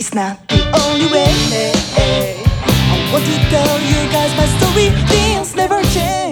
it's not the only way. I want to tell you guys my story. Things never change.